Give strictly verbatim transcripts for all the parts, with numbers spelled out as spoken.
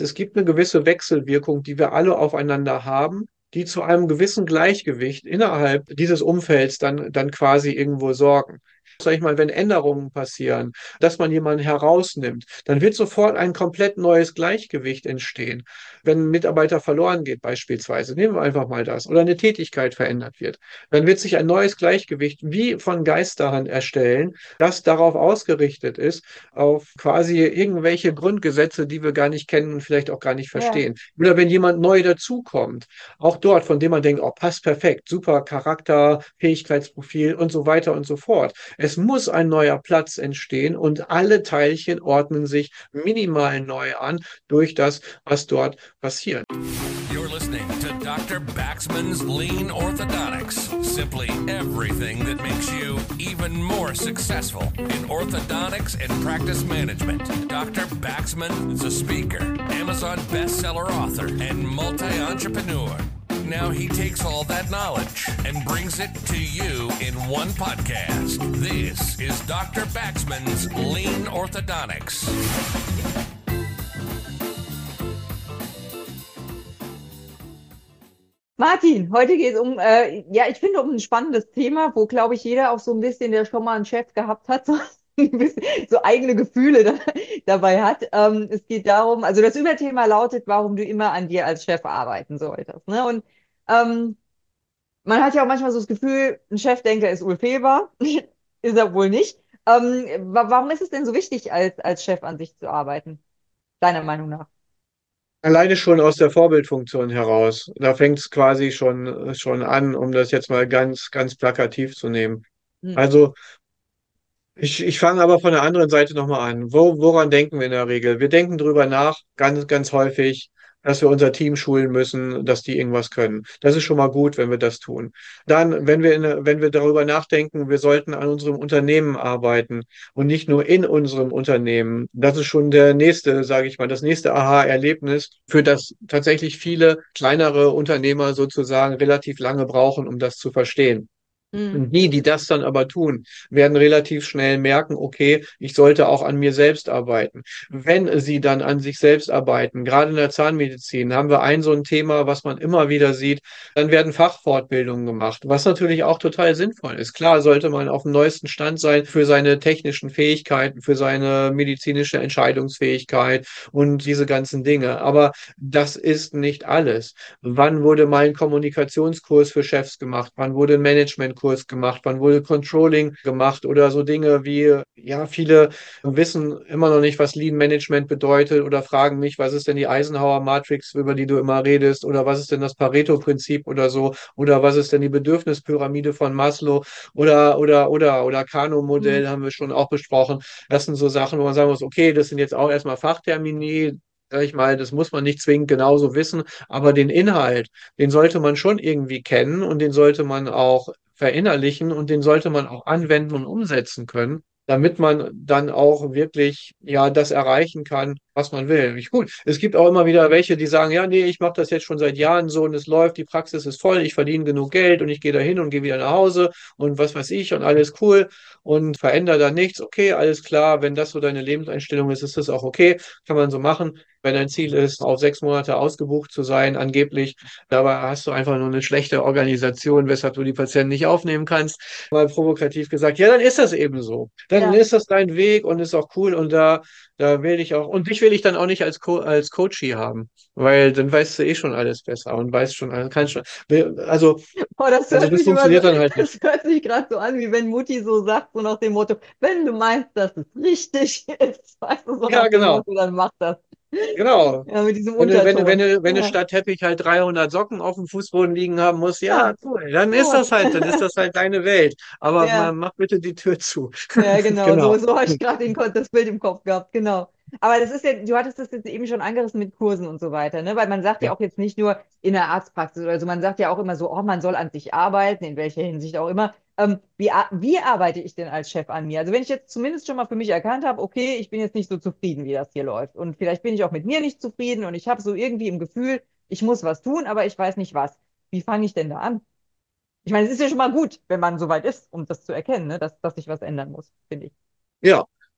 Es gibt eine gewisse Wechselwirkung, die wir alle aufeinander haben, die zu einem gewissen Gleichgewicht innerhalb dieses Umfelds dann, dann quasi irgendwo sorgen. Sag ich mal, wenn Änderungen passieren, dass man jemanden herausnimmt, dann wird sofort ein komplett neues Gleichgewicht entstehen. Wenn ein Mitarbeiter verloren geht, beispielsweise, nehmen wir einfach mal das, oder eine Tätigkeit verändert wird, dann wird sich ein neues Gleichgewicht wie von Geisterhand erstellen, das darauf ausgerichtet ist, auf quasi irgendwelche Grundgesetze, die wir gar nicht kennen und vielleicht auch gar nicht Ja. verstehen. Oder wenn jemand neu dazukommt, auch dort, von dem man denkt, oh, passt perfekt, super Charakter, Fähigkeitsprofil und so weiter und so fort. Es muss ein neuer Platz entstehen und alle Teilchen ordnen sich minimal neu an durch das, was dort passiert. You're listening to Doctor Baxman's Lean Orthodontics. Simply everything that makes you even more successful in orthodontics and practice management. Doctor Baxman is a speaker, Amazon bestseller author, and multi-entrepreneur. Now he takes all that knowledge and brings it to you in one podcast. This is Doctor Baxman's Lean Orthodontics. Martin, heute geht es um, äh, ja, ich finde, um ein spannendes Thema, wo, glaube ich, jeder auch so ein bisschen, der schon mal einen Chef gehabt hat, so, ein bisschen, so eigene Gefühle da, dabei hat. Ähm, es geht darum, also das Überthema lautet, warum du immer an dir als Chef arbeiten solltest. Ne? Und ähm, man hat ja auch manchmal so das Gefühl, ein Chefdenker ist unfehlbar, ist er wohl nicht. Ähm, wa- warum ist es denn so wichtig, als, als Chef an sich zu arbeiten, deiner Meinung nach? Alleine schon aus der Vorbildfunktion heraus. Da fängt es quasi schon, schon an, um das jetzt mal ganz, ganz plakativ zu nehmen. Hm. Also Ich, ich fange aber von der anderen Seite nochmal an. Wo, woran denken wir in der Regel? Wir denken drüber nach, ganz, ganz häufig, dass wir unser Team schulen müssen, dass die irgendwas können. Das ist schon mal gut, wenn wir das tun. Dann, wenn wir, in, wenn wir darüber nachdenken, wir sollten an unserem Unternehmen arbeiten und nicht nur in unserem Unternehmen. Das ist schon der nächste, sage ich mal, das nächste Aha-Erlebnis, für das tatsächlich viele kleinere Unternehmer sozusagen relativ lange brauchen, um das zu verstehen. Hm. Und die, die das dann aber tun, werden relativ schnell merken, okay, ich sollte auch an mir selbst arbeiten. Wenn sie dann an sich selbst arbeiten, gerade in der Zahnmedizin, haben wir ein so ein Thema, was man immer wieder sieht, dann werden Fachfortbildungen gemacht, was natürlich auch total sinnvoll ist. Klar sollte man auf dem neuesten Stand sein für seine technischen Fähigkeiten, für seine medizinische Entscheidungsfähigkeit und diese ganzen Dinge. Aber das ist nicht alles. Wann wurde mal ein Kommunikationskurs für Chefs gemacht? Wann wurde ein Managementkurs gemacht? Wann wurde Controlling gemacht? Oder so Dinge wie, ja, viele wissen immer noch nicht, was Lean Management bedeutet oder fragen mich, was ist denn die Eisenhower Matrix, über die du immer redest? Oder was ist denn das Pareto-Prinzip oder so? Oder was ist denn die Bedürfnispyramide von Maslow? Oder, oder, oder, oder Hm. Kano-Modell haben wir schon auch besprochen. Das sind so Sachen, wo man sagen muss, okay, das sind jetzt auch erstmal Fachtermini, sag ich mal, das muss man nicht zwingend genauso wissen, aber den Inhalt, den sollte man schon irgendwie kennen und den sollte man auch verinnerlichen und den sollte man auch anwenden und umsetzen können, damit man dann auch wirklich ja das erreichen kann, was man will. Ich, gut, es gibt auch immer wieder welche, die sagen, ja, nee, ich mache das jetzt schon seit Jahren so und es läuft, die Praxis ist voll, ich verdiene genug Geld und ich gehe da hin und gehe wieder nach Hause und was weiß ich und alles cool und verändere da nichts. Okay, alles klar, wenn das so deine Lebenseinstellung ist, ist das auch okay, kann man so machen. Wenn dein Ziel ist, auf sechs Monate ausgebucht zu sein, angeblich, dabei hast du einfach nur eine schlechte Organisation, weshalb du die Patienten nicht aufnehmen kannst. Mal provokativ gesagt, ja, dann ist das eben so. Dann Ja. ist das dein Weg und ist auch cool und da, da will ich auch, und dich will ich dann auch nicht als, Co als Coachie haben, weil dann weißt du eh schon alles besser und weißt schon, also kannst schon, also, Oh, das also hört das sich immer so, funktioniert dann halt das nicht. hört sich gerade so an, wie wenn Mutti so sagt, so nach dem Motto, wenn du meinst, dass es richtig ist, weißt du, so nach Ja, dem genau. Motto, dann mach das. Genau. Ja, mit diesem Wenn du, wenn du, wenn Unterton. du, wenn du Ja, statt Teppich halt dreihundert Socken auf dem Fußboden liegen haben musst, ja, ja, cool, dann ist gut. das halt, dann ist das halt deine Welt. Aber ma- Ja, mach bitte die Tür zu. ja, genau, Genau. so, so habe ich gerade den Kon- das Bild im Kopf gehabt, genau. Aber das ist ja, du hattest das jetzt eben schon angerissen mit Kursen und so weiter, ne? Weil man sagt ja Ja. auch jetzt nicht nur in der Arztpraxis oder so, man sagt ja auch immer so, oh, man soll an sich arbeiten, in welcher Hinsicht auch immer. Ähm, wie, ar- wie arbeite ich denn als Chef an mir? Also wenn ich jetzt zumindest schon mal für mich erkannt habe, okay, ich bin jetzt nicht so zufrieden, wie das hier läuft. Und vielleicht bin ich auch mit mir nicht zufrieden und ich habe so irgendwie im Gefühl, ich muss was tun, aber ich weiß nicht was. Wie fange ich denn da an? Ich meine, es ist ja schon mal gut, wenn man so weit ist, um das zu erkennen, ne? dass, dass sich was ändern muss, finde ich. Ja.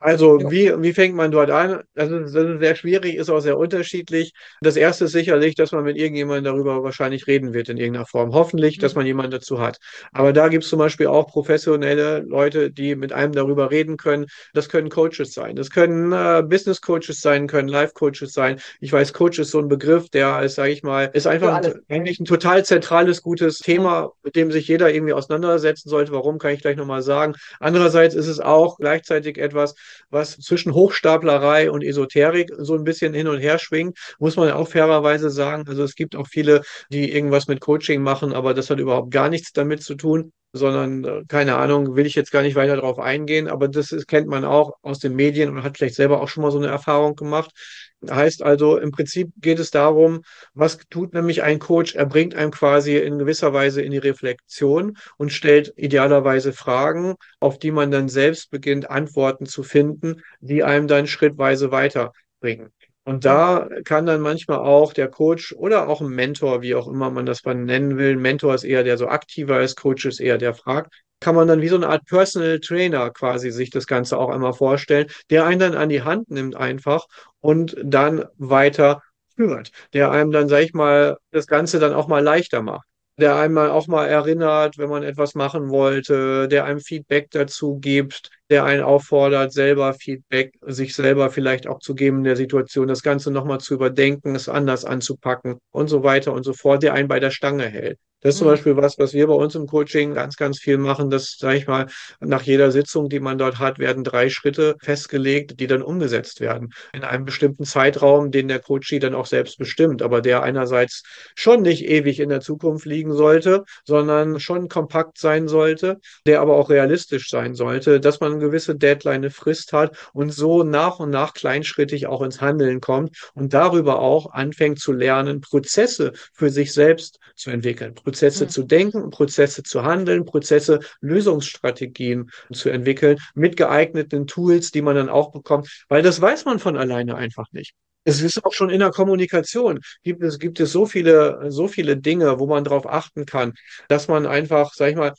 Also, Ja. wie, wie fängt man dort an? Das ist, das ist sehr schwierig, ist auch sehr unterschiedlich. Das erste ist sicherlich, dass man mit irgendjemandem darüber wahrscheinlich reden wird in irgendeiner Form. Hoffentlich, dass Mhm. man jemanden dazu hat. Aber da gibt es zum Beispiel auch professionelle Leute, die mit einem darüber reden können. Das können Coaches sein. Das können äh, Business Coaches sein, können Life Coaches sein. Ich weiß, Coach ist so ein Begriff, der ist, sage ich mal, ist einfach Für ein, alles. eigentlich ein total zentrales, gutes Mhm. Thema, mit dem sich jeder irgendwie auseinandersetzen sollte. Warum, kann ich gleich nochmal sagen. Andererseits ist es auch gleichzeitig etwas, was zwischen Hochstaplerei und Esoterik so ein bisschen hin und her schwingt, muss man auch fairerweise sagen. Also es gibt auch viele, die irgendwas mit Coaching machen, aber das hat überhaupt gar nichts damit zu tun, sondern äh, keine Ahnung, will ich jetzt gar nicht weiter darauf eingehen, aber das ist, kennt man auch aus den Medien und hat vielleicht selber auch schon mal so eine Erfahrung gemacht. Heißt also, im Prinzip geht es darum, was tut nämlich ein Coach? Er bringt einem quasi in gewisser Weise in die Reflexion und stellt idealerweise Fragen, auf die man dann selbst beginnt, Antworten zu finden, die einem dann schrittweise weiterbringen. Und Mhm. da kann dann manchmal auch der Coach oder auch ein Mentor, wie auch immer man das dann nennen will, ein Mentor ist eher der so aktiver ist, Coach ist eher der fragt, kann man dann wie so eine Art Personal Trainer quasi sich das Ganze auch einmal vorstellen, der einen dann an die Hand nimmt einfach und dann weiter führt, der einem dann, sag ich mal, das Ganze dann auch mal leichter macht, der einmal auch mal erinnert, wenn man etwas machen wollte, der einem Feedback dazu gibt, der einen auffordert, selber Feedback, sich selber vielleicht auch zu geben in der Situation, das Ganze nochmal zu überdenken, es anders anzupacken und so weiter und so fort, der einen bei der Stange hält. Das ist zum Mhm. Beispiel was, was wir bei uns im Coaching ganz, ganz viel machen. Das, sage ich mal, nach jeder Sitzung, die man dort hat, werden drei Schritte festgelegt, die dann umgesetzt werden. In einem bestimmten Zeitraum, den der Coachee dann auch selbst bestimmt, aber der einerseits schon nicht ewig in der Zukunft liegen sollte, sondern schon kompakt sein sollte, der aber auch realistisch sein sollte, dass man eine gewisse Deadline, eine Frist hat und so nach und nach kleinschrittig auch ins Handeln kommt und darüber auch anfängt zu lernen, Prozesse für sich selbst zu entwickeln, Prozesse Mhm. zu denken, Prozesse zu handeln, Prozesse, Lösungsstrategien zu entwickeln mit geeigneten Tools, die man dann auch bekommt, weil das weiß man von alleine einfach nicht. Es ist auch schon in der Kommunikation, gibt es, gibt es so viele, so viele Dinge, wo man darauf achten kann, dass man einfach, sag ich mal,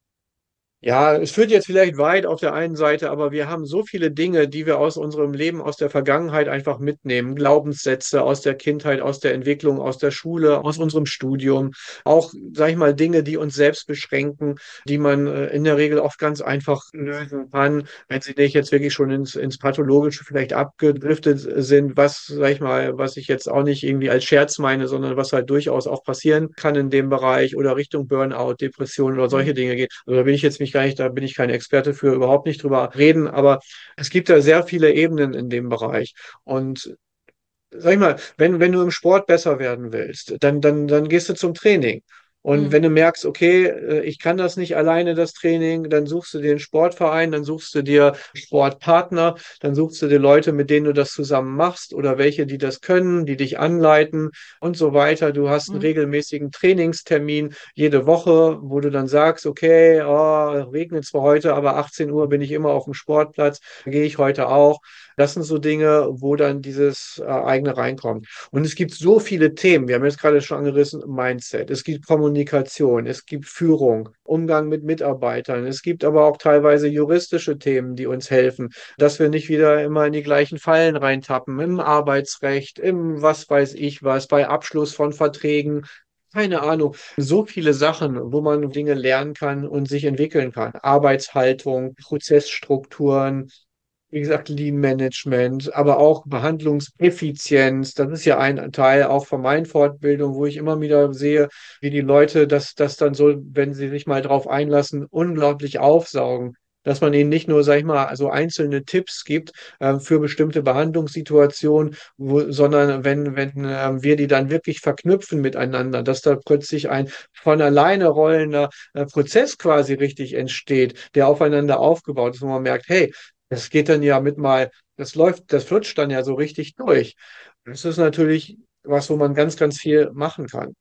ja, es führt jetzt vielleicht weit auf der einen Seite, aber wir haben so viele Dinge, die wir aus unserem Leben, aus der Vergangenheit einfach mitnehmen. Glaubenssätze aus der Kindheit, aus der Entwicklung, aus der Schule, aus unserem Studium. Auch, sag ich mal, Dinge, die uns selbst beschränken, die man äh, in der Regel oft ganz einfach lösen kann, wenn sie nicht jetzt wirklich schon ins, ins Pathologische vielleicht abgedriftet sind, was, sag ich mal, was ich jetzt auch nicht irgendwie als Scherz meine, sondern was halt durchaus auch passieren kann in dem Bereich oder Richtung Burnout, Depression oder solche Mhm. Dinge geht. Also da bin ich jetzt mich gar nicht, da bin ich kein Experte für, überhaupt nicht drüber reden, aber es gibt da sehr viele Ebenen in dem Bereich. Und sag ich mal, wenn, wenn du im Sport besser werden willst, dann, dann, dann gehst du zum Training. Und Mhm. wenn du merkst, okay, äh, ich kann das nicht alleine, das Training, dann suchst du dir einen Sportverein, dann suchst du dir Sportpartner, dann suchst du dir Leute, mit denen du das zusammen machst oder welche, die das können, die dich anleiten und so weiter. Du hast einen Mhm. regelmäßigen Trainingstermin jede Woche, wo du dann sagst, okay, oh, regnet zwar heute, aber achtzehn Uhr bin ich immer auf dem Sportplatz, gehe ich heute auch. Das sind so Dinge, wo dann dieses äh, eigene reinkommt. Und es gibt so viele Themen. Wir haben jetzt gerade schon angerissen, Mindset. Es gibt Kommunikation, es gibt Führung, Umgang mit Mitarbeitern. Es gibt aber auch teilweise juristische Themen, die uns helfen, dass wir nicht wieder immer in die gleichen Fallen reintappen. Im Arbeitsrecht, im was weiß ich was, bei Abschluss von Verträgen. Keine Ahnung. So viele Sachen, wo man Dinge lernen kann und sich entwickeln kann. Arbeitshaltung, Prozessstrukturen, wie gesagt, Lean Management, aber auch Behandlungseffizienz. Das ist ja ein Teil auch von meinen Fortbildungen, wo ich immer wieder sehe, wie die Leute das, das dann so, wenn sie sich mal drauf einlassen, unglaublich aufsaugen. Dass man ihnen nicht nur, sag ich mal, so einzelne Tipps gibt äh, für bestimmte Behandlungssituationen, wo, sondern wenn, wenn äh, wir die dann wirklich verknüpfen miteinander, dass da plötzlich ein von alleine rollender äh, Prozess quasi richtig entsteht, der aufeinander aufgebaut ist, wo man merkt, hey, das geht dann ja mit mal, das läuft, das flutscht dann ja so richtig durch. Das ist natürlich was, wo man ganz, ganz viel machen kann.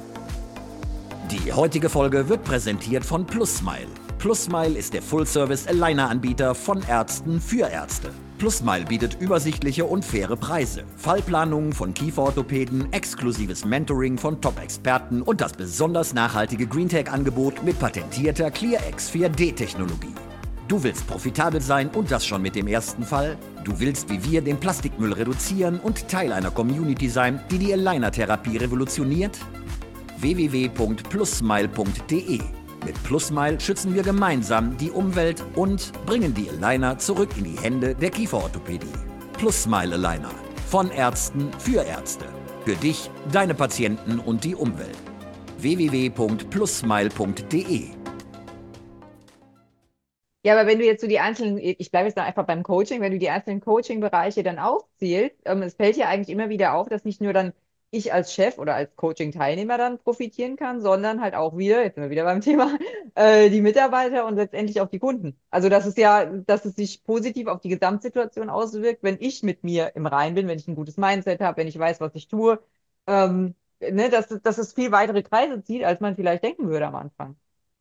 Die heutige Folge wird präsentiert von PlusSmile. PlusSmile ist der Full-Service-Aligner-Anbieter von Ärzten für Ärzte. PlusSmile bietet übersichtliche und faire Preise, Fallplanungen von Kieferorthopäden, exklusives Mentoring von Top-Experten und das besonders nachhaltige GreenTech-Angebot mit patentierter ClearX vier D-Technologie. Du willst profitabel sein und das schon mit dem ersten Fall? Du willst wie wir den Plastikmüll reduzieren und Teil einer Community sein, die die Aligner-Therapie revolutioniert? w w w punkt plusmile punkt d e. Mit Plusmile schützen wir gemeinsam die Umwelt und bringen die Aligner zurück in die Hände der Kieferorthopädie. Plusmile Aligner. Von Ärzten für Ärzte. Für dich, deine Patienten und die Umwelt. w w w punkt plusmile punkt d e. Ja, aber wenn du jetzt so die einzelnen, ich bleibe jetzt dann einfach beim Coaching, wenn du die einzelnen Coaching-Bereiche dann aufzählst, ähm, es fällt ja eigentlich immer wieder auf, dass nicht nur dann ich als Chef oder als Coaching-Teilnehmer dann profitieren kann, sondern halt auch wieder, jetzt sind wir wieder beim Thema, äh, die Mitarbeiter und letztendlich auch die Kunden. Also das ist ja, dass es sich positiv auf die Gesamtsituation auswirkt, wenn ich mit mir im Reinen bin, wenn ich ein gutes Mindset habe, wenn ich weiß, was ich tue, ähm, ne, dass, dass es viel weitere Kreise zieht, als man vielleicht denken würde am Anfang.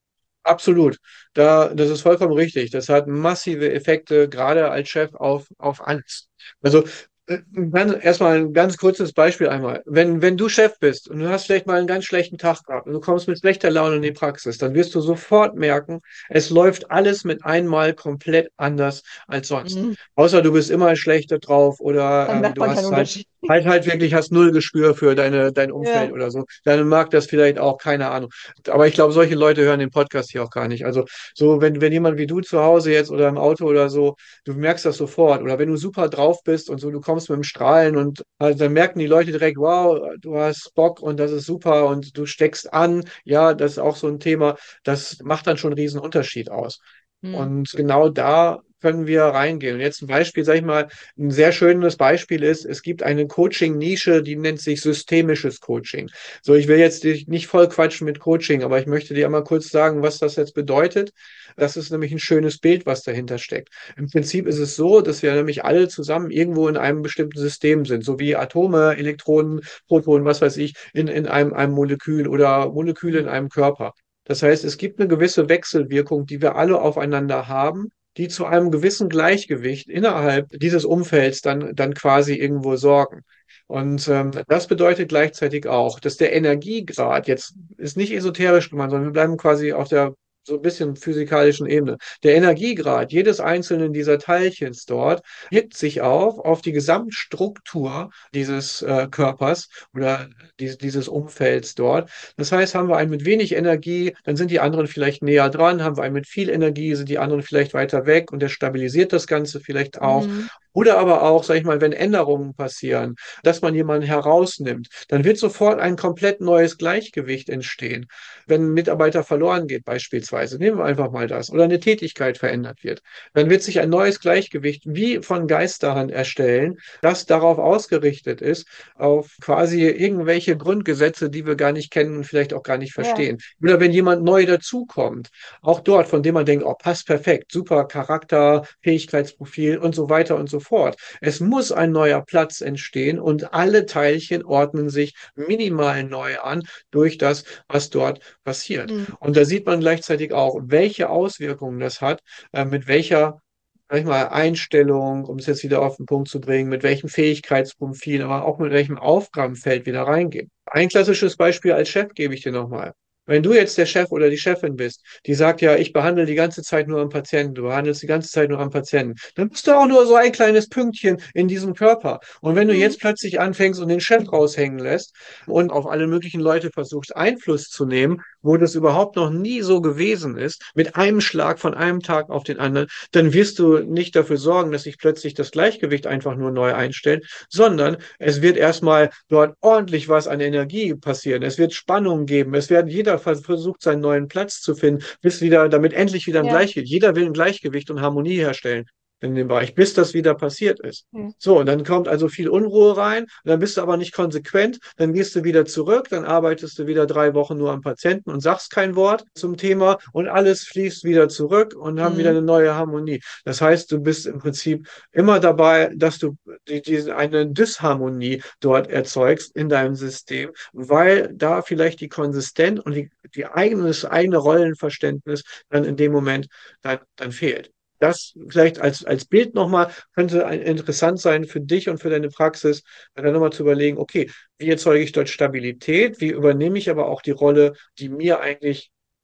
Absolut. Da, das ist vollkommen richtig. Das hat massive Effekte, gerade als Chef auf, auf alles. Also äh, ganz, erstmal ein ganz kurzes Beispiel einmal. Wenn, wenn du Chef bist und du hast vielleicht mal einen ganz schlechten Tag gehabt und du kommst mit schlechter Laune in die Praxis, dann wirst du sofort merken, es läuft alles mit einmal komplett anders als sonst. Mhm. Außer du bist immer schlechter drauf oder Dann ähm, merkt du man keinen hast halt Unterschied. halt halt wirklich hast null Gespür für deine, dein Umfeld Ja. oder so. Dann mag das vielleicht auch, keine Ahnung. Aber ich glaube, solche Leute hören den Podcast hier auch gar nicht. Also so, wenn, wenn jemand wie du zu Hause jetzt oder im Auto oder so, du merkst das sofort. Oder wenn du super drauf bist und so, du kommst mit dem Strahlen und also dann merken die Leute direkt, wow, du hast Bock und das ist super und du steckst an. Ja, das ist auch so ein Thema. Das macht dann schon einen riesen Unterschied aus. Mhm. Und genau da können wir reingehen. Und jetzt ein Beispiel, sag ich mal, ein sehr schönes Beispiel ist, es gibt eine Coaching-Nische, die nennt sich systemisches Coaching. So, ich will jetzt dich nicht voll quatschen mit Coaching, aber ich möchte dir einmal kurz sagen, was das jetzt bedeutet. Das ist nämlich ein schönes Bild, was dahinter steckt. Im Prinzip ist es so, dass wir nämlich alle zusammen irgendwo in einem bestimmten System sind, so wie Atome, Elektronen, Protonen, was weiß ich, in, in einem, einem Molekül oder Moleküle in einem Körper. Das heißt, es gibt eine gewisse Wechselwirkung, die wir alle aufeinander haben, die zu einem gewissen Gleichgewicht innerhalb dieses Umfelds dann, dann quasi irgendwo sorgen. Und ähm, das bedeutet gleichzeitig auch, dass der Energiegrad, jetzt ist nicht esoterisch gemeint, sondern wir bleiben quasi auf der so ein bisschen physikalischen Ebene. Der Energiegrad jedes einzelnen dieser Teilchens dort wirkt sich auf, auf die Gesamtstruktur dieses äh, Körpers oder dies, dieses Umfelds dort. Das heißt, haben wir einen mit wenig Energie, dann sind die anderen vielleicht näher dran, haben wir einen mit viel Energie, sind die anderen vielleicht weiter weg und der stabilisiert das Ganze vielleicht auch. Mhm. Oder aber auch, sag ich mal, wenn Änderungen passieren, dass man jemanden herausnimmt, dann wird sofort ein komplett neues Gleichgewicht entstehen. Wenn ein Mitarbeiter verloren geht, beispielsweise, nehmen wir einfach mal das, oder eine Tätigkeit verändert wird, dann wird sich ein neues Gleichgewicht wie von Geisterhand erstellen, das darauf ausgerichtet ist, auf quasi irgendwelche Grundgesetze, die wir gar nicht kennen und vielleicht auch gar nicht Ja. verstehen. Oder wenn jemand neu dazukommt, auch dort, von dem man denkt, oh, passt perfekt, super Charakter, Fähigkeitsprofil und so weiter und so fort. Es muss ein neuer Platz entstehen und alle Teilchen ordnen sich minimal neu an durch das, was dort passiert. Mhm. Und da sieht man gleichzeitig auch, welche Auswirkungen das hat, äh, mit welcher sag ich mal, Einstellung, um es jetzt wieder auf den Punkt zu bringen, mit welchem Fähigkeitsprofil, aber auch mit welchem Aufgabenfeld wir da reingehen. Ein klassisches Beispiel als Chef gebe ich dir nochmal. Wenn du jetzt der Chef oder die Chefin bist, die sagt ja, ich behandle die ganze Zeit nur am Patienten, du behandelst die ganze Zeit nur am Patienten, dann bist du auch nur so ein kleines Pünktchen in diesem Körper. Und wenn du Mhm. jetzt plötzlich anfängst und den Chef raushängen lässt und auf alle möglichen Leute versuchst, Einfluss zu nehmen, wo das überhaupt noch nie so gewesen ist, mit einem Schlag von einem Tag auf den anderen, dann wirst du nicht dafür sorgen, dass sich plötzlich das Gleichgewicht einfach nur neu einstellt, sondern es wird erstmal dort ordentlich was an Energie passieren. Es wird Spannung geben. Es werden jeder versucht, seinen neuen Platz zu finden, bis wieder, damit endlich wieder ein Ja. Gleichgewicht. Jeder will ein Gleichgewicht und Harmonie herstellen in dem Bereich, bis das wieder passiert ist. Ja. So, und dann kommt also viel Unruhe rein, und dann bist du aber nicht konsequent, dann gehst du wieder zurück, dann arbeitest du wieder drei Wochen nur am Patienten und sagst kein Wort zum Thema und alles fließt wieder zurück und haben Mhm. wieder eine neue Harmonie. Das heißt, du bist im Prinzip immer dabei, dass du die, diese, eine Disharmonie dort erzeugst in deinem System, weil da vielleicht die Konsistenz und die, die eigene, das eigene Rollenverständnis dann in dem Moment dann, dann fehlt. Das vielleicht als, als Bild nochmal könnte ein, interessant sein für dich und für deine Praxis, dann nochmal zu überlegen, okay, wie erzeuge ich dort Stabilität, wie übernehme ich aber auch die Rolle, die mir eigentlich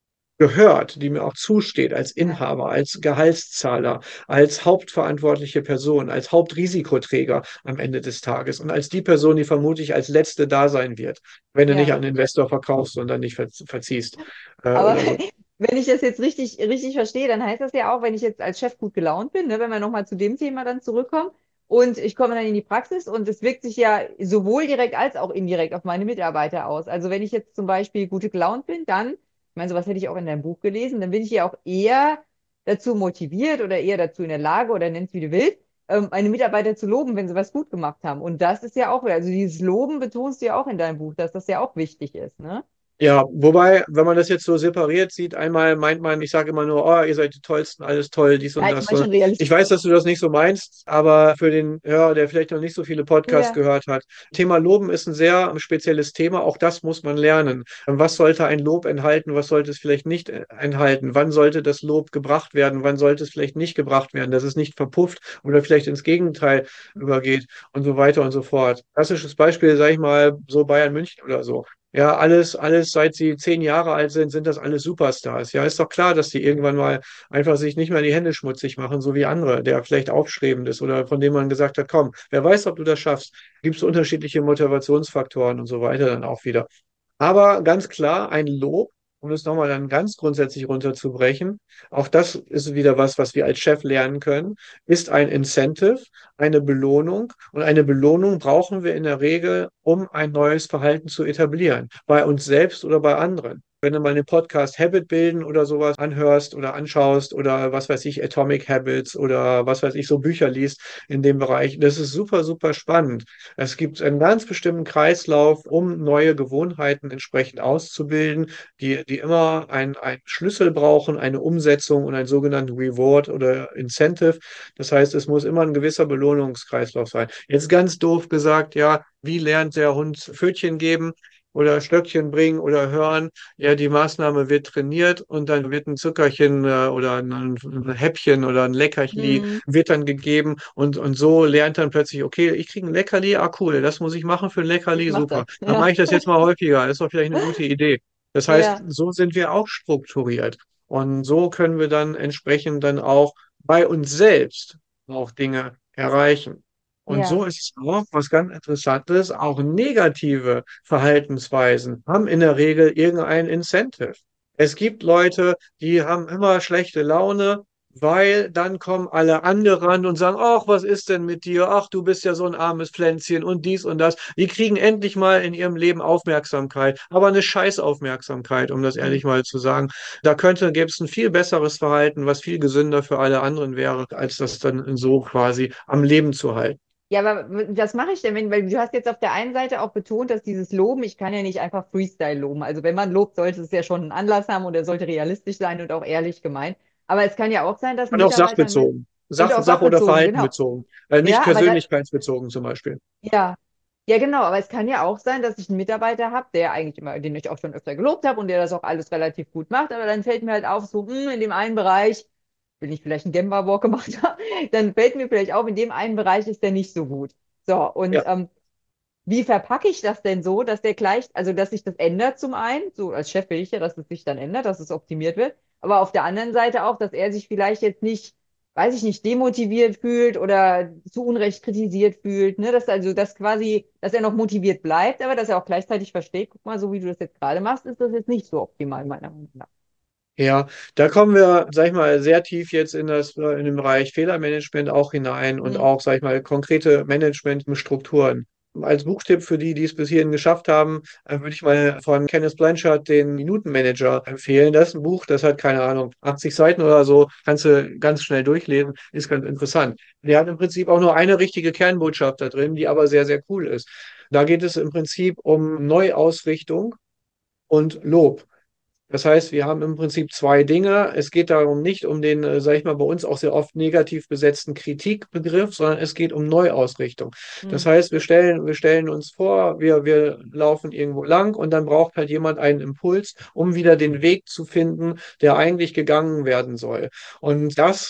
gehört, die mir auch zusteht als Inhaber, als Gehaltszahler, als hauptverantwortliche Person, als Hauptrisikoträger am Ende des Tages und als die Person, die vermutlich als letzte da sein wird, wenn du nicht Ja. an den Investor verkaufst und dann nicht ver verziehst äh, Aber oder so. wenn ich das jetzt richtig, richtig verstehe, dann heißt das ja auch, wenn ich jetzt als Chef gut gelaunt bin, ne, wenn wir nochmal zu dem Thema dann zurückkommen und ich komme dann in die Praxis und es wirkt sich ja sowohl direkt als auch indirekt auf meine Mitarbeiter aus. Also wenn ich jetzt zum Beispiel gut gelaunt bin, dann, ich meine, sowas hätte ich auch in deinem Buch gelesen, dann bin ich ja auch eher dazu motiviert oder eher dazu in der Lage oder nenn es wie du willst, ähm, meine Mitarbeiter zu loben, wenn sie was gut gemacht haben. Und das ist ja auch, also dieses Loben betonst du ja auch in deinem Buch, dass das ja auch wichtig ist, ne? Ja, wobei, wenn man das jetzt so separiert sieht, einmal meint man, ich sage immer nur, oh, ihr seid die Tollsten, alles toll, dies und Ja, ich das. meine schon realistisch. Ich weiß, dass du das nicht so meinst, aber für den Hörer, der vielleicht noch nicht so viele Podcasts Ja. gehört hat, Thema Loben ist ein sehr spezielles Thema. Auch das muss man lernen. Was sollte ein Lob enthalten? Was sollte es vielleicht nicht enthalten? Wann sollte das Lob gebracht werden? Wann sollte es vielleicht nicht gebracht werden, dass es nicht verpufft oder vielleicht ins Gegenteil übergeht und so weiter und so fort. Klassisches Beispiel, sage ich mal, so Bayern München oder so. Ja, alles, alles, seit sie zehn Jahre alt sind, sind das alles Superstars. Ja, ist doch klar, dass die irgendwann mal einfach sich nicht mehr die Hände schmutzig machen, so wie andere, der vielleicht aufstrebend ist oder von dem man gesagt hat, komm, wer weiß, ob du das schaffst. Gibt es unterschiedliche Motivationsfaktoren und so weiter dann auch wieder. Aber ganz klar, ein Lob, um es nochmal dann ganz grundsätzlich runterzubrechen, auch das ist wieder was, was wir als Chef lernen können, ist ein Incentive, eine Belohnung. Und eine Belohnung brauchen wir in der Regel, um ein neues Verhalten zu etablieren, bei uns selbst oder bei anderen. Wenn du mal den Podcast Habit bilden oder sowas anhörst oder anschaust oder was weiß ich, Atomic Habits oder was weiß ich, so Bücher liest in dem Bereich, das ist super, super spannend. Es gibt einen ganz bestimmten Kreislauf, um neue Gewohnheiten entsprechend auszubilden, die, die immer einen, einen Schlüssel brauchen, eine Umsetzung und ein sogenannten Reward oder Incentive. Das heißt, es muss immer ein gewisser Belohnungskreislauf sein. Jetzt ganz doof gesagt, ja, wie lernt der Hund Pfötchen geben? Oder Stöckchen bringen oder hören, ja, die Maßnahme wird trainiert und dann wird ein Zuckerchen äh, oder ein, ein Häppchen oder ein Leckerli Mhm. wird dann gegeben und, und so lernt dann plötzlich, okay, ich kriege ein Leckerli, ah cool, das muss ich machen für ein Leckerli, Ich mach super. das. Dann Ja. mache ich das jetzt mal häufiger, das ist doch vielleicht eine gute Idee. Das heißt, Ja. so sind wir auch strukturiert und so können wir dann entsprechend dann auch bei uns selbst auch Dinge erreichen. Und Ja. so ist es auch, was ganz Interessantes, auch negative Verhaltensweisen haben in der Regel irgendein Incentive. Es gibt Leute, die haben immer schlechte Laune, weil dann kommen alle anderen und sagen, ach, was ist denn mit dir? Ach, du bist ja so ein armes Pflänzchen und dies und das. Die kriegen endlich mal in ihrem Leben Aufmerksamkeit, aber eine Scheißaufmerksamkeit, um das ehrlich mal zu sagen. Da könnte, gäbe es ein viel besseres Verhalten, was viel gesünder für alle anderen wäre, als das dann so quasi am Leben zu halten. Ja, aber was mache ich denn, wenn, weil du hast jetzt auf der einen Seite auch betont, dass dieses Loben, ich kann ja nicht einfach Freestyle loben. Also wenn man lobt, sollte es ja schon einen Anlass haben und er sollte realistisch sein und auch ehrlich gemeint. Aber es kann ja auch sein, dass Und auch Mitarbeiter mit, sachbezogen. und Sach, auch Sach- oder sachbezogen, genau. verhaltenbezogen. Äh, nicht Ja, aber da, persönlichkeitsbezogen zum Beispiel. ja, ja, genau, aber es kann ja auch sein, dass ich einen Mitarbeiter habe, der eigentlich immer, den ich auch schon öfter gelobt habe und der das auch alles relativ gut macht, aber dann fällt mir halt auf, so, mh, in dem einen Bereich, wenn ich vielleicht einen Gemba-Walk gemacht habe, dann fällt mir vielleicht auf, in dem einen Bereich ist der nicht so gut. So, und Ja. ähm, wie verpacke ich das denn so, dass der gleich, also dass sich das ändert zum einen, so als Chef will ich ja, dass es sich dann ändert, dass es optimiert wird, aber auf der anderen Seite auch, dass er sich vielleicht jetzt nicht, weiß ich nicht, demotiviert fühlt oder zu Unrecht kritisiert fühlt, ne, dass also das quasi, dass er noch motiviert bleibt, aber dass er auch gleichzeitig versteht, guck mal, so wie du das jetzt gerade machst, ist das jetzt nicht so optimal, meiner Meinung nach. Ja, da kommen wir, sag ich mal, sehr tief jetzt in das, äh, in den Bereich Fehlermanagement auch hinein und Hm. auch, sag ich mal, konkrete Managementstrukturen. Als Buchtipp für die, die es bis hierhin geschafft haben, äh, würde ich mal von Kenneth Blanchard den Minutenmanager empfehlen. Das ist ein Buch, das hat, keine Ahnung, achtzig Seiten oder so, kannst du ganz schnell durchlesen, ist ganz interessant. Der hat im Prinzip auch nur eine richtige Kernbotschaft da drin, die aber sehr, sehr cool ist. Da geht es im Prinzip um Neuausrichtung und Lob. Das heißt, wir haben im Prinzip zwei Dinge. Es geht darum nicht um den, äh, sage ich mal, bei uns auch sehr oft negativ besetzten Kritikbegriff, sondern es geht um Neuausrichtung. Das Hm. heißt, wir stellen, wir stellen uns vor, wir, wir laufen irgendwo lang und dann braucht halt jemand einen Impuls, um wieder den Weg zu finden, der eigentlich gegangen werden soll. Und das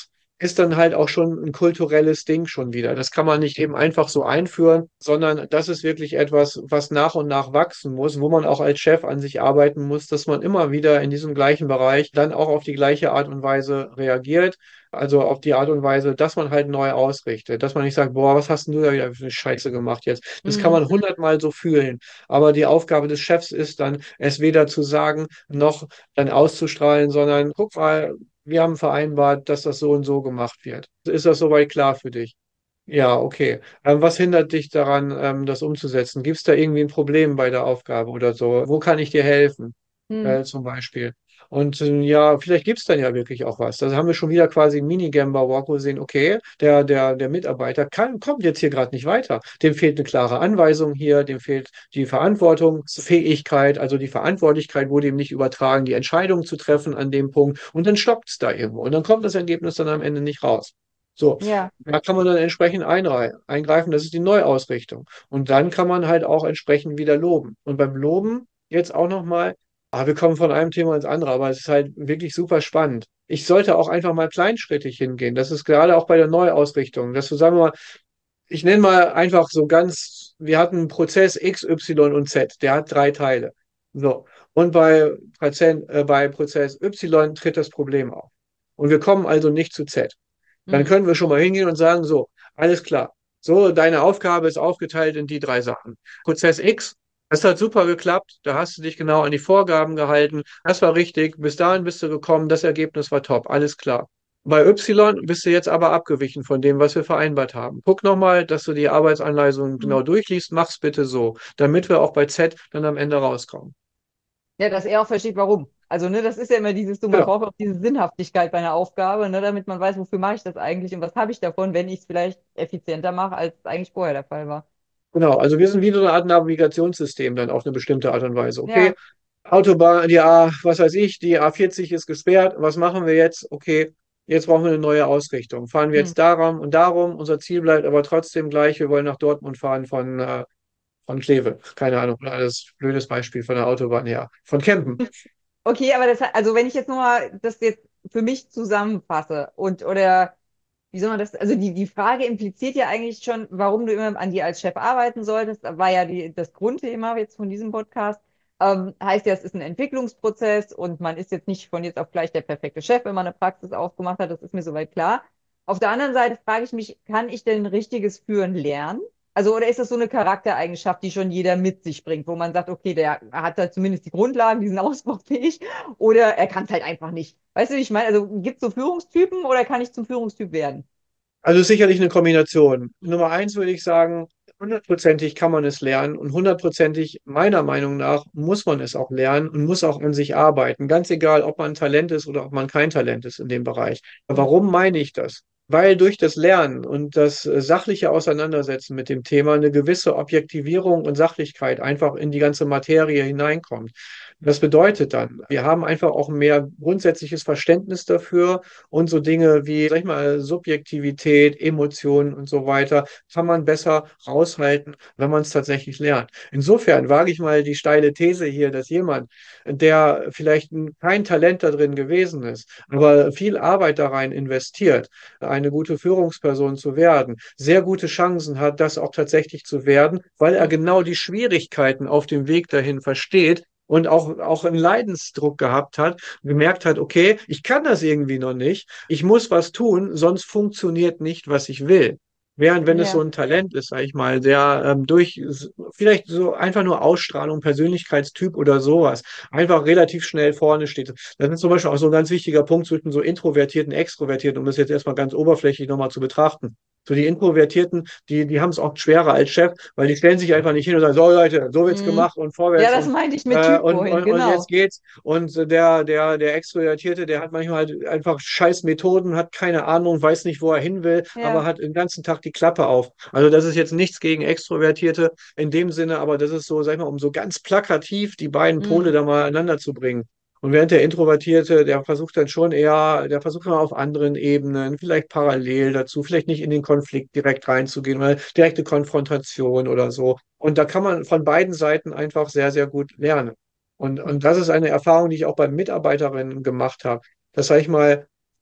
ist dann halt auch schon ein kulturelles Ding schon wieder. Das kann man nicht eben einfach so einführen, sondern das ist wirklich etwas, was nach und nach wachsen muss, wo man auch als Chef an sich arbeiten muss, dass man immer wieder in diesem gleichen Bereich dann auch auf die gleiche Art und Weise reagiert. Also auf die Art und Weise, dass man halt neu ausrichtet, dass man nicht sagt, boah, was hast denn du da wieder für eine Scheiße gemacht jetzt? Das kann man Mhm. hundertmal so fühlen. Aber die Aufgabe des Chefs ist dann, es weder zu sagen, noch dann auszustrahlen, sondern guck mal, wir haben vereinbart, dass das so und so gemacht wird. Ist das soweit klar für dich? Ja, okay. Ähm, was hindert dich daran, ähm, das umzusetzen? Gibt es da irgendwie ein Problem bei der Aufgabe oder so? Wo kann ich dir helfen? Mhm. Äh, zum Beispiel. Und ähm, ja, vielleicht gibt es dann ja wirklich auch was. Da haben wir schon wieder quasi ein Minigame bei Walk, wo wir sehen, okay, der, der, der Mitarbeiter kann, kommt jetzt hier gerade nicht weiter. Dem fehlt eine klare Anweisung hier, dem fehlt die Verantwortungsfähigkeit, also die Verantwortlichkeit wurde ihm nicht übertragen, die Entscheidung zu treffen an dem Punkt. Und dann stoppt es da irgendwo. Und dann kommt das Ergebnis dann am Ende nicht raus. So, Ja. da kann man dann entsprechend einrei- eingreifen. Das ist die Neuausrichtung. Und dann kann man halt auch entsprechend wieder loben. Und beim Loben jetzt auch nochmal, ah, wir kommen von einem Thema ins andere, aber es ist halt wirklich super spannend. Ich sollte auch einfach mal kleinschrittig hingehen. Das ist gerade auch bei der Neuausrichtung, dass du, sagen wir mal, ich nenne mal einfach so ganz, wir hatten Prozess X, Y und Z, der hat drei Teile. So. Und bei, Prozent, äh, bei Prozess Y tritt das Problem auf. Und wir kommen also nicht zu Z. Dann Mhm. können wir schon mal hingehen und sagen, so, alles klar. So, deine Aufgabe ist aufgeteilt in die drei Sachen. Prozess X, das hat super geklappt. Da hast du dich genau an die Vorgaben gehalten. Das war richtig. Bis dahin bist du gekommen. Das Ergebnis war top. Alles klar. Bei Y bist du jetzt aber abgewichen von dem, was wir vereinbart haben. Guck nochmal, dass du die Arbeitsanweisungen genau Mhm. durchliest. Mach's bitte so, damit wir auch bei Z dann am Ende rauskommen. Ja, dass er auch versteht, warum. Also, ne, das ist ja immer dieses, so, man Genau. braucht auch diese Sinnhaftigkeit bei einer Aufgabe, ne, damit man weiß, wofür mache ich das eigentlich und was habe ich davon, wenn ich es vielleicht effizienter mache, als es eigentlich vorher der Fall war. Genau. Also wir sind wie so eine Art Navigationssystem dann auf eine bestimmte Art und Weise. Okay, Ja. Autobahn, die A, was weiß ich, die A vierzig ist gesperrt. Was machen wir jetzt? Okay, jetzt brauchen wir eine neue Ausrichtung. Fahren wir Hm. jetzt darum und darum. Unser Ziel bleibt aber trotzdem gleich. Wir wollen nach Dortmund fahren von, äh, von Kleve. Keine Ahnung, das ist ein blödes Beispiel von der Autobahn her. Von Kempen. Okay, aber das, also wenn ich jetzt nur mal das jetzt für mich zusammenfasse und oder wie soll man das, also die, die Frage impliziert ja eigentlich schon, warum du immer an dir als Chef arbeiten solltest, war ja die, das Grundthema jetzt von diesem Podcast. Ähm, heißt ja, es ist ein Entwicklungsprozess und man ist jetzt nicht von jetzt auf gleich der perfekte Chef, wenn man eine Praxis aufgemacht hat, das ist mir soweit klar. Auf der anderen Seite frage ich mich, kann ich denn richtiges Führen lernen? Also, oder ist das so eine Charaktereigenschaft, die schon jeder mit sich bringt, wo man sagt, okay, der hat da zumindest die Grundlagen, die sind ausbaufähig, oder er kann es halt einfach nicht. Weißt du, wie ich meine? Also, gibt es so Führungstypen oder kann ich zum Führungstyp werden? Also ist sicherlich eine Kombination. Nummer eins würde ich sagen, hundertprozentig kann man es lernen und hundertprozentig meiner Meinung nach muss man es auch lernen und muss auch an sich arbeiten. Ganz egal, ob man ein Talent ist oder ob man kein Talent ist in dem Bereich. Hm. Warum meine ich das? Weil durch das Lernen und das äh, sachliche Auseinandersetzen mit dem Thema eine gewisse Objektivierung und Sachlichkeit einfach in die ganze Materie hineinkommt. Das bedeutet dann, wir haben einfach auch mehr grundsätzliches Verständnis dafür und so Dinge wie, sag ich mal, Subjektivität, Emotionen und so weiter kann man besser raushalten, wenn man es tatsächlich lernt. Insofern wage ich mal die steile These hier, dass jemand, der vielleicht kein Talent da drin gewesen ist, aber viel Arbeit da rein investiert, eine gute Führungsperson zu werden, sehr gute Chancen hat, das auch tatsächlich zu werden, weil er Hm. genau die Schwierigkeiten auf dem Weg dahin versteht und auch, auch einen Leidensdruck gehabt hat, gemerkt hat, okay, ich kann das irgendwie noch nicht, ich muss was tun, sonst funktioniert nicht, was ich will. Während wenn es so Ja. ein Talent ist, sag ich mal, der ähm, durch s- vielleicht so einfach nur Ausstrahlung, Persönlichkeitstyp oder sowas, einfach relativ schnell vorne steht. Das ist zum Beispiel auch so ein ganz wichtiger Punkt zwischen so Introvertierten und Extrovertierten, um das jetzt erstmal ganz oberflächlich nochmal zu betrachten. So die Introvertierten, die, die haben es oft schwerer als Chef, weil die stellen sich einfach nicht hin und sagen, so Leute, so wird's Hm. gemacht und Ja, vorwärts das und meinte ich mit äh, Typ und, vorhin, und, und jetzt genau. geht's. Und der, der, der Extrovertierte, der hat manchmal halt einfach scheiß Methoden, hat keine Ahnung, weiß nicht, wo er hin will, aber Ja. hat den ganzen Tag die Klappe auf. Also das ist jetzt nichts gegen Extrovertierte in dem Sinne, aber das ist so, sag ich mal, um so ganz plakativ die beiden Pole Hm. da mal aneinander zu bringen. Und während der Introvertierte, der versucht dann schon eher, der versucht mal auf anderen Ebenen, vielleicht parallel dazu, vielleicht nicht in den Konflikt direkt reinzugehen, oder direkte Konfrontation oder so. Und da kann man von beiden Seiten einfach sehr, sehr gut lernen. Und, und das ist eine Erfahrung, die ich auch bei Mitarbeiterinnen gemacht habe. Das sage ich mal,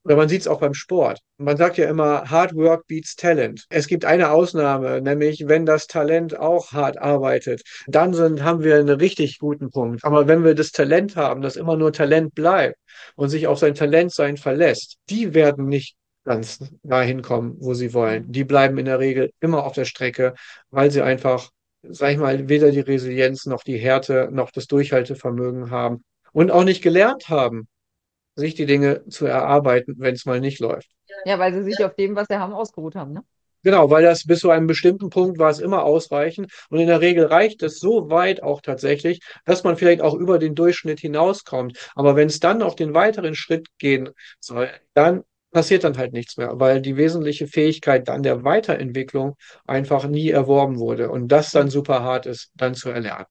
Oder man sieht es auch beim Sport. Man sagt ja immer, Hard Work beats Talent. Es gibt eine Ausnahme, nämlich wenn das Talent auch hart arbeitet, dann sind, haben wir einen richtig guten Punkt. Aber wenn wir das Talent haben, das immer nur Talent bleibt und sich auf sein Talentsein verlässt, die werden nicht ganz dahin kommen, wo sie wollen. Die bleiben in der Regel immer auf der Strecke, weil sie einfach, sag ich mal, weder die Resilienz noch die Härte noch das Durchhaltevermögen haben und auch nicht gelernt haben, sich die Dinge zu erarbeiten, wenn es mal nicht läuft. Ja, weil sie sich auf dem, was sie haben, ausgeruht haben, ne? Genau, weil das bis zu einem bestimmten Punkt war es immer ausreichend und in der Regel reicht es so weit auch tatsächlich, dass man vielleicht auch über den Durchschnitt hinauskommt. Aber wenn es dann auf den weiteren Schritt gehen soll, dann passiert dann halt nichts mehr, weil die wesentliche Fähigkeit dann der Weiterentwicklung einfach nie erworben wurde und das dann super hart ist, dann zu erlernen.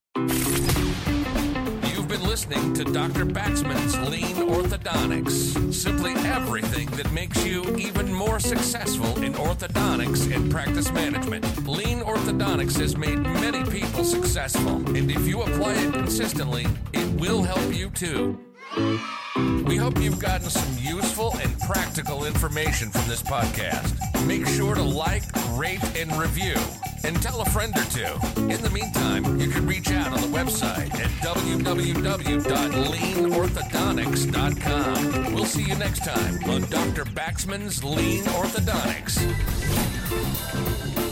Been listening to Doctor Baxman's Lean Orthodontics. Simply everything that makes you even more successful in orthodontics and practice management. Lean Orthodontics has made many people successful, and if you apply it consistently, it will help you too. We hope you've gotten some useful and practical information from this podcast. Make sure to like, rate, and review. And tell a friend or two. In the meantime, you can reach out on the website at w w w dot lean orthodontics dot com. We'll see you next time on Doctor Baxman's Lean Orthodontics.